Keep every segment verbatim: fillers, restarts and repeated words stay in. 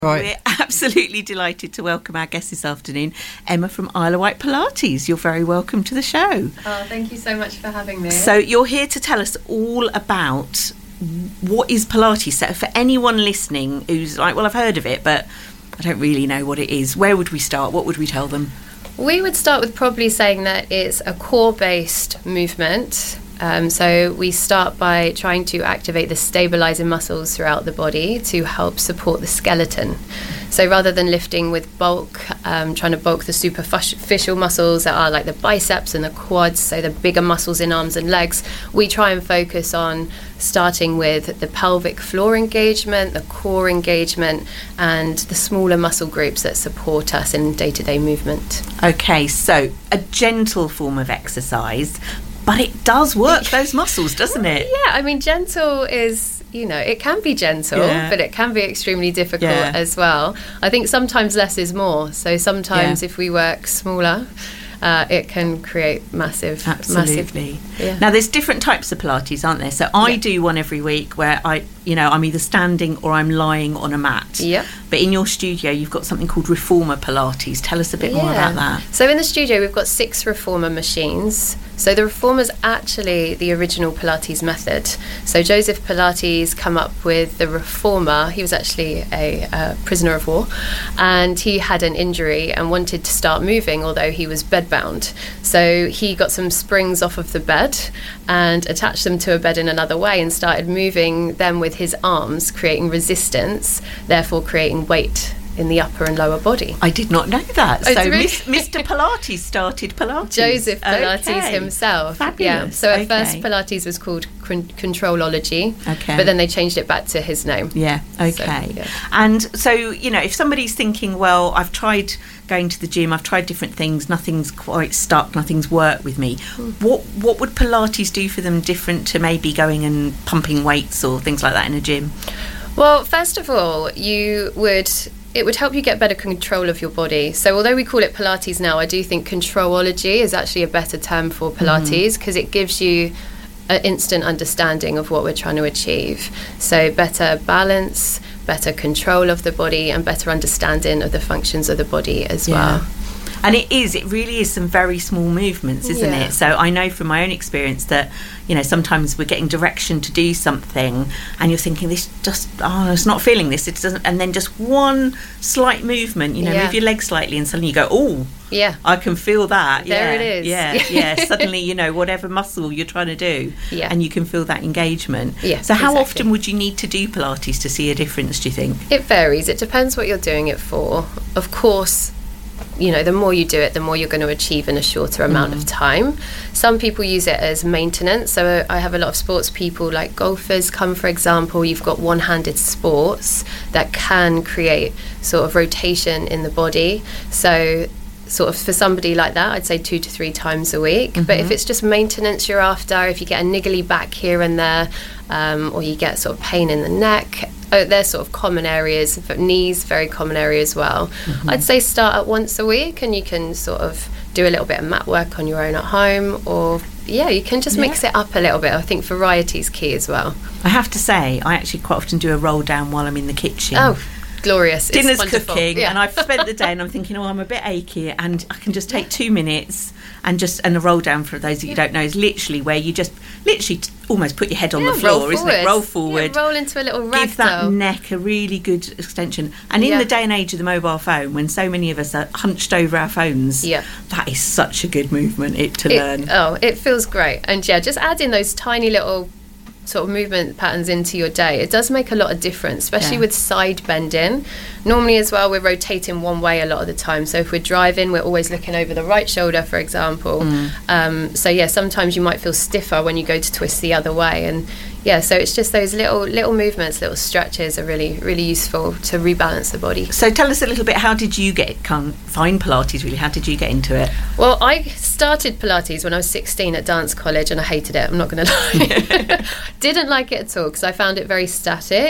Right. We're absolutely delighted to welcome our guest this afternoon, Emma from Isle of Wight Pilates. You're very welcome to the show. Oh, thank you so much for having me. So you're here to tell us all about what is Pilates. So for anyone listening who's like, well, I've heard of it, but I don't really know what it is, where would we start? What would we tell them? We would start with probably saying that it's a core-based movement. Um, so we start by trying to activate the stabilizing muscles throughout the body to help support the skeleton. So rather than lifting with bulk, um, trying to bulk the superficial muscles that are like the biceps and the quads, so the bigger muscles in arms and legs, we try and focus on starting with the pelvic floor engagement, the core engagement, and the smaller muscle groups that support us in day-to-day movement. Okay, so a gentle form of exercise, but it does work those muscles, doesn't it? Yeah, I mean, gentle is, you know, it can be gentle, yeah. but it can be extremely difficult yeah. as well. I think sometimes less is more. So sometimes yeah. if we work smaller, uh, it can create massive, Absolutely. massive... Yeah. Now, there's different types of Pilates, aren't there? So I yeah. do one every week where I, you know, I'm either standing or I'm lying on a mat. Yeah. But in your studio, you've got something called Reformer Pilates. Tell us a bit yeah. more about that. So in the studio, we've got six Reformer machines. So the Reformer's actually the original Pilates method. So Joseph Pilates come up with the Reformer. He was actually a uh, prisoner of war, and he had an injury and wanted to start moving, although he was bedbound. So he got some springs off of the bed and attached them to a bed in another way and started moving them with his arms, creating resistance, therefore creating weight in the upper and lower body. I did not know that. Oh, so really? Mister Pilates started Pilates. Joseph Pilates okay. himself. Fabulous. Yeah. So at okay. first Pilates was called con- Controlology. Okay. But then they changed it back to his name. Yeah. Okay. So, yeah. And so, you know, if somebody's thinking, well, I've tried going to the gym, I've tried different things, nothing's quite stuck, nothing's worked with me. Mm. What what would Pilates do for them different to maybe going and pumping weights or things like that in a gym? Well, first of all, you would... it would help you get better control of your body. So although we call it Pilates now, I do think Controlology is actually a better term for Pilates because mm. it gives you an instant understanding of what we're trying to achieve. So better balance, better control of the body, and better understanding of the functions of the body as yeah. well. And it is, it really is some very small movements, isn't yeah. it? So I know from my own experience that, you know, sometimes we're getting direction to do something and you're thinking, this just, oh, it's not feeling this, it doesn't, and then just one slight movement, you know, yeah. move your leg slightly and suddenly you go, oh, yeah, I can feel that. There yeah, it is. Yeah, yeah. Suddenly, you know, whatever muscle you're trying to do, yeah. and you can feel that engagement. Yeah, so how exactly. often would you need to do Pilates to see a difference, do you think? It varies. It depends what you're doing it for. Of course, you know, the more you do it, the more you're going to achieve in a shorter amount mm. of time. Some people use it as maintenance. So I have a lot of sports people, like golfers come, for example. You've got one-handed sports that can create sort of rotation in the body. So sort of for somebody like that, I'd say two to three times a week. Mm-hmm. But if it's just maintenance you're after, if you get a niggly back here and there, um, or you get sort of pain in the neck, oh, they're sort of common areas. Knees, very common area as well. Mm-hmm. I'd say start at once a week, and you can sort of do a little bit of mat work on your own at home, or yeah, you can just yeah. mix it up a little bit. I think variety is key as well. I have to say, I actually quite often do a roll down while I'm in the kitchen. Oh, glorious. Dinner's it's cooking yeah. and I've spent the day and I'm thinking, oh, I'm a bit achy, and I can just take two minutes and just and a roll down, for those that you don't know, is literally where you just literally t- almost put your head on yeah, the floor, roll isn't it? Roll forward, yeah, roll into a little ragdoll. Give that neck a really good extension. And in yeah. the day and age of the mobile phone, when so many of us are hunched over our phones, yeah. that is such a good movement it to it, learn. Oh, it feels great. And yeah, just add in those tiny little sort of movement patterns into your day. It does make a lot of difference, especially yeah. with side bending. Normally as well, we're rotating one way a lot of the time. So if we're driving, we're always looking over the right shoulder, for example. Mm. Um, so yeah, sometimes you might feel stiffer when you go to twist the other way. And yeah, so it's just those little little movements, little stretches are really, really useful to rebalance the body. So tell us a little bit, how did you get come, find Pilates really? How did you get into it? Well, I started Pilates when I was sixteen at dance college, and I hated it, I'm not going to lie. Didn't like it at all because I found it very static,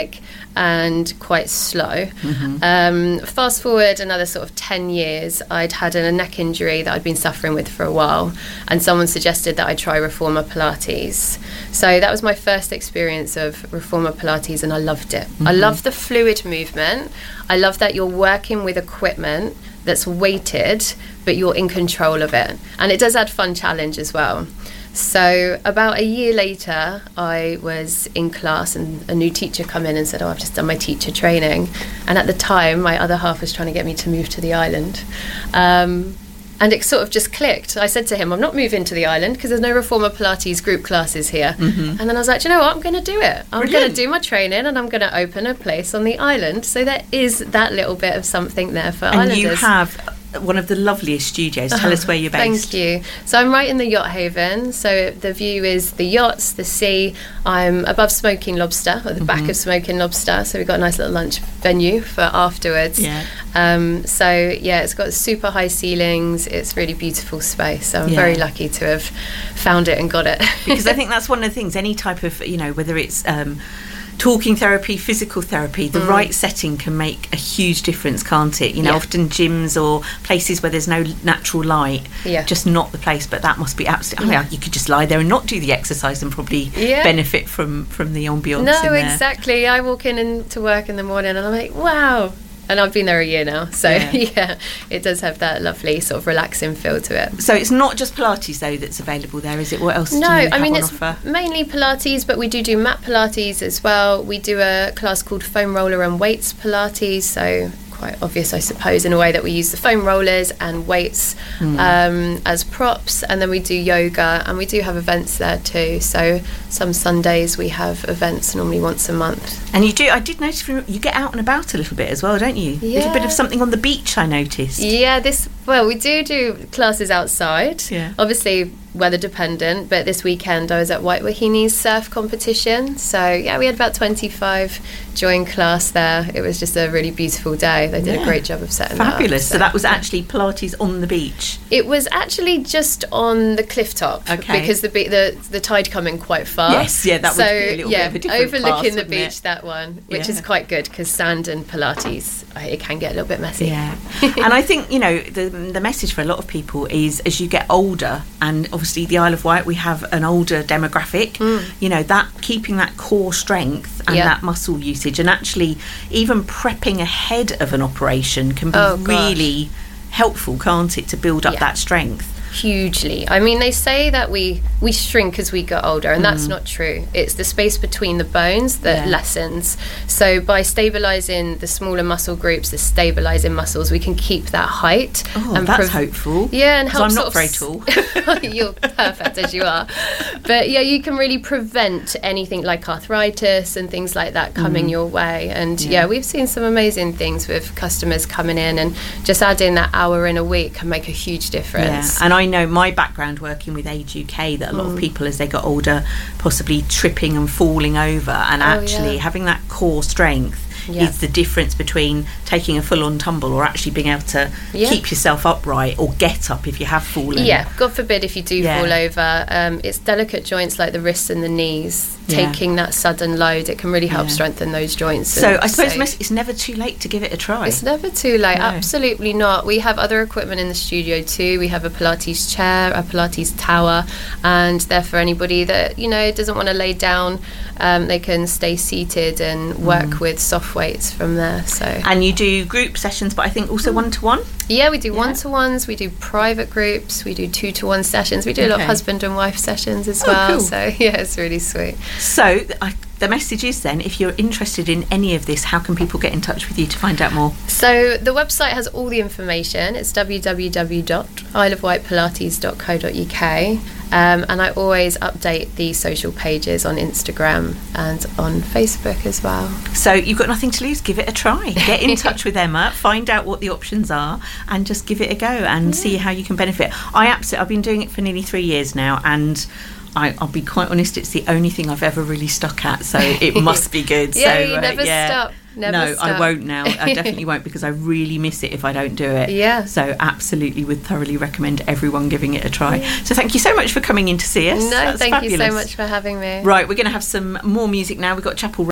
and quite slow. Mm-hmm. Um, fast forward another sort of ten years, I'd had a neck injury that I'd been suffering with for a while, and someone suggested that I try Reformer Pilates. So that was my first experience of Reformer Pilates, and I loved it. Mm-hmm. I love the fluid movement. I love that you're working with equipment that's weighted, but you're in control of it. And it does add fun challenge as well. So about a year later, I was in class and a new teacher come in and said, oh, I've just done my teacher training. And at the time, my other half was trying to get me to move to the island. Um, and it sort of just clicked. I said to him, I'm not moving to the island because there's no Reformer Pilates group classes here. Mm-hmm. And then I was like, you know what, I'm going to do it. I'm going to do my training and I'm going to open a place on the island. So there is that little bit of something there for and islanders. And you have one of the loveliest studios. Tell oh, us where you're based. Thank you. So I'm right in the Yacht Haven. So the view is the yachts, the sea. I'm above Smoking Lobster, at the mm-hmm. back of Smoking Lobster. So we've got a nice little lunch venue for afterwards. Yeah. Um, so yeah, it's got super high ceilings. It's really beautiful space. So I'm yeah. very lucky to have found it and got it. Because I think that's one of the things, any type of, you know, whether it's um, talking therapy, physical therapy, the mm. right setting can make a huge difference, can't it? You know, yeah. often gyms or places where there's no natural light, yeah. just not the place, but that must be absolutely, I mean, you could just lie there and not do the exercise and probably yeah. benefit from, from the ambience no, in there. Exactly. I walk in into work in the morning and I'm like, wow. And I've been there a year now, so yeah. yeah, it does have that lovely sort of relaxing feel to it. So it's not just Pilates though that's available there, is it? What else no, do you have I mean on it's offer? Mainly Pilates, but we do do mat Pilates as well. We do a class called foam roller and weights Pilates, so quite obvious I suppose in a way that we use the foam rollers and weights mm. um, as props, and then we do yoga and we do have events there too. So some Sundays we have events normally once a month. And you do, I did notice you get out and about a little bit as well, don't you? Yeah. A little bit of something on the beach, I noticed. Yeah, this, well, we do do classes outside. Yeah. Obviously weather dependent, but this weekend I was at White Wahini's surf competition. So yeah, we had about twenty-five join class there. It was just a really beautiful day. They did yeah. a great job of setting Fabulous. that up. So, so that was actually Pilates on the beach? It was actually just on the cliff top, okay. because the be- the the tide coming quite fast. Yes, yeah, that so, would be a little yeah, bit of a different overlooking class, the beach, it? that one, which yeah. is quite good because sand and Pilates, it can get a little bit messy. Yeah. And I think, you know, the the message for a lot of people is as you get older, and obviously the Isle of Wight, we have an older demographic, mm. you know, that keeping that core strength and yeah. that muscle usage, and actually even prepping ahead of an operation can be oh, really helpful, can't it, to build up yeah. that strength? Hugely. I mean, they say that we we shrink as we get older, and mm. that's not true. It's the space between the bones that yeah. lessens. So by stabilising the smaller muscle groups, the stabilising muscles, we can keep that height. Oh, and that's prov- hopeful. Yeah, and help I'm not sort very of tall. You're perfect as you are. But yeah, you can really prevent anything like arthritis and things like that coming mm. your way. And yeah. yeah, we've seen some amazing things with customers coming in, and just adding that hour in a week can make a huge difference. Yeah. And I I know my background working with Age U K that a lot mm. of people as they got older possibly tripping and falling over, and oh, actually yeah. having that core strength yeah. is the difference between taking a full-on tumble or actually being able to yeah. keep yourself upright or get up if you have fallen. Yeah, God forbid if you do yeah. fall over. Um, it's delicate joints like the wrists and the knees. Taking yeah. that sudden load, it can really help yeah. strengthen those joints. So I suppose so, it's never too late to give it a try. It's never too late, no. absolutely not. We have other equipment in the studio too. We have a Pilates chair, a Pilates tower, and they're for anybody that, you know, doesn't want to lay down. Um, they can stay seated and work mm. with soft weights from there. So and you do group sessions, but I think also one to one. Yeah, we do yeah. one to ones. We do private groups. We do two to one sessions. We do okay. a lot of husband and wife sessions as oh, well. Cool. So yeah, it's really sweet. So I, the message is then, if you're interested in any of this, how can people get in touch with you to find out more? So the website has all the information. It's w w w dot isle of wight pilates dot co dot u k, um, and I always update the social pages on Instagram and on Facebook as well. So you've got nothing to lose. Give it a try. Get in touch with Emma, find out what the options are, and just give it a go and yeah. see how you can benefit. I absolutely, I've been doing it for nearly three years now, and I, I'll be quite honest, it's the only thing I've ever really stuck at, so it must be good. yeah, so, you never uh, yeah. stop. Never no, stop. I won't now. I definitely won't, because I really miss it if I don't do it. Yeah. So absolutely would thoroughly recommend everyone giving it a try. Yeah. So thank you so much for coming in to see us. No, That's thank fabulous. you so much for having me. Right, we're going to have some more music now. We've got Chapel